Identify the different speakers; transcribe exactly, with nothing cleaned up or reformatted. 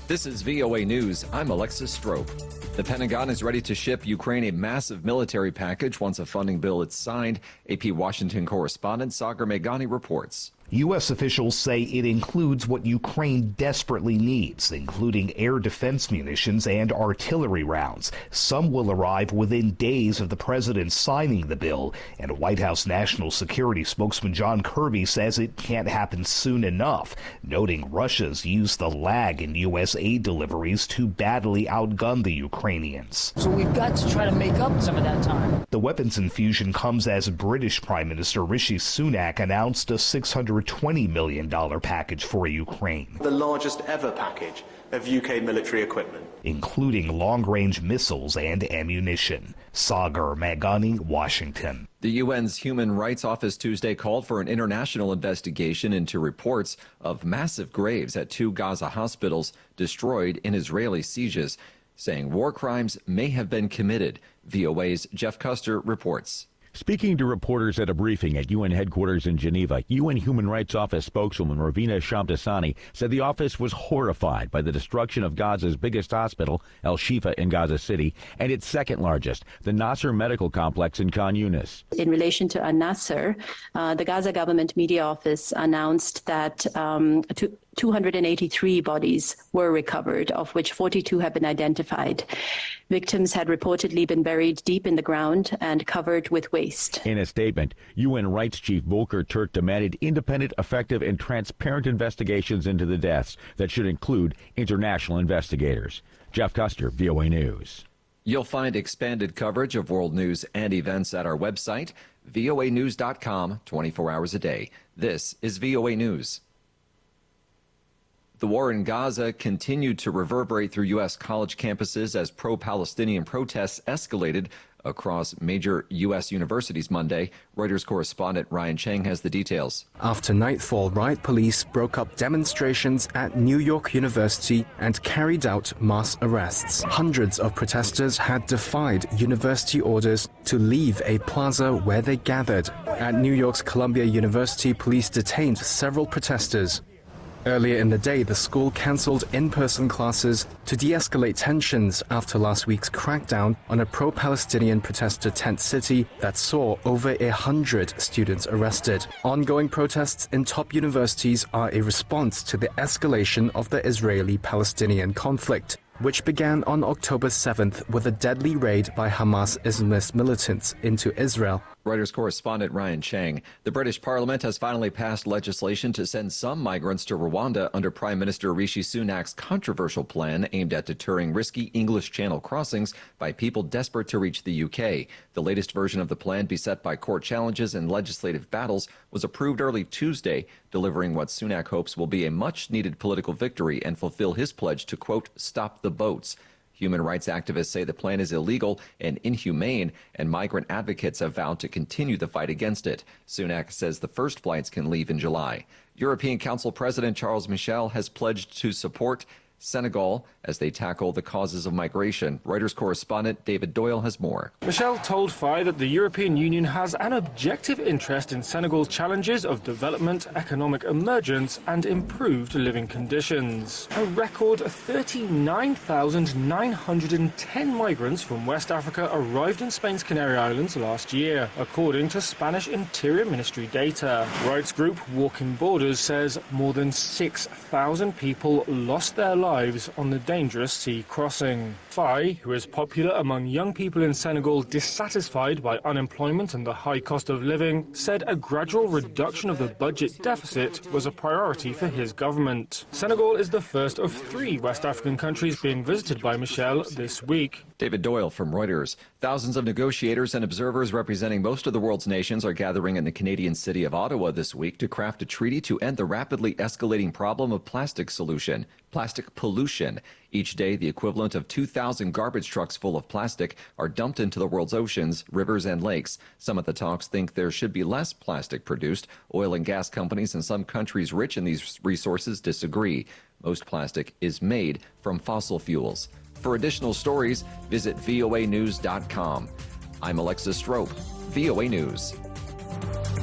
Speaker 1: This is V O A News. I'm Alexis Strope. The Pentagon is ready to ship Ukraine a massive military package once a funding bill is signed. A P Washington correspondent Sagar Meghani reports.
Speaker 2: U S officials say it includes what Ukraine desperately needs, including air defense munitions and artillery rounds. Some will arrive within days of the president signing the bill, and White House National Security spokesman John Kirby says it can't happen soon enough, noting Russia's used the lag in U S aid deliveries to badly outgun the Ukrainians.
Speaker 3: So we've got to try to make up some of that time.
Speaker 2: The weapons infusion comes as British Prime Minister Rishi Sunak announced a six hundred twenty million dollars package for Ukraine.
Speaker 4: The largest ever package of U K military equipment,
Speaker 2: including long-range missiles and ammunition. Sagar Meghani, Washington.
Speaker 1: The U N's Human Rights Office Tuesday called for an international investigation into reports of massive graves at two Gaza hospitals destroyed in Israeli sieges, saying war crimes may have been committed. V O A's Jeff Custer reports.
Speaker 5: Speaking to reporters at a briefing at U N headquarters in Geneva, U N Human Rights Office spokeswoman Ravina Shamdasani said the office was horrified by the destruction of Gaza's biggest hospital, El Shifa in Gaza City, and its second largest, the Nasser Medical Complex in Khan Yunis.
Speaker 6: In relation to Al-Nasser, uh, the Gaza government media office announced that um, to two hundred eighty-three bodies were recovered, of which forty-two have been identified. Victims had reportedly been buried deep in the ground and covered with waste.
Speaker 5: In a statement, U N Rights Chief Volker Turk demanded independent, effective, and transparent investigations into the deaths that should include international investigators. Jeff Custer, V O A News.
Speaker 1: You'll find expanded coverage of world news and events at our website, V O A news dot com, twenty-four hours a day. This is V O A News. The war in Gaza continued to reverberate through U S college campuses as pro-Palestinian protests escalated across major U S universities Monday. Reuters correspondent Ryan Cheng has the details.
Speaker 7: After nightfall, riot police broke up demonstrations at New York University and carried out mass arrests. Hundreds of protesters had defied university orders to leave a plaza where they gathered. At New York's Columbia University, police detained several protesters. Earlier in the day, the school cancelled in-person classes to de-escalate tensions after last week's crackdown on a pro-Palestinian protester tent city that saw over a hundred students arrested. Ongoing protests in top universities are a response to the escalation of the Israeli-Palestinian conflict, which began on October seventh with a deadly raid by Hamas Islamist militants into Israel.
Speaker 1: Reuters correspondent Ryan Cheng. The British Parliament has finally passed legislation to send some migrants to Rwanda under Prime Minister Rishi Sunak's controversial plan aimed at deterring risky English Channel crossings by people desperate to reach the U K. The latest version of the plan, beset by court challenges and legislative battles, was approved early Tuesday, delivering what Sunak hopes will be a much-needed political victory and fulfill his pledge to, quote, stop the boats. Human rights activists say the plan is illegal and inhumane, and migrant advocates have vowed to continue the fight against it. Sunak says the first flights can leave in July. European Council President Charles Michel has pledged to support Senegal as they tackle the causes of migration. Reuters correspondent David Doyle has more.
Speaker 8: Michel told F I that the European Union has an objective interest in Senegal's challenges of development, economic emergence and improved living conditions. A record thirty-nine thousand nine hundred ten migrants from West Africa arrived in Spain's Canary Islands last year, according to Spanish Interior Ministry data. Rights group Walking Borders says more than six thousand people lost their lives lives on the dangerous sea crossing. F I, who is popular among young people in Senegal dissatisfied by unemployment and the high cost of living, said a gradual reduction of the budget deficit was a priority for his government. Senegal is the first of three West African countries being visited by Michel this week.
Speaker 1: David Doyle from Reuters. Thousands of negotiators and observers representing most of the world's nations are gathering in the Canadian city of Ottawa this week to craft a treaty to end the rapidly escalating problem of plastic solution, plastic pollution. Each day, the equivalent of two thousand garbage trucks full of plastic are dumped into the world's oceans, rivers, and lakes. Some at the talks think there should be less plastic produced. Oil and gas companies in some countries rich in these resources disagree. Most plastic is made from fossil fuels. For additional stories, visit V O A news dot com. I'm Alexis Strope, V O A News.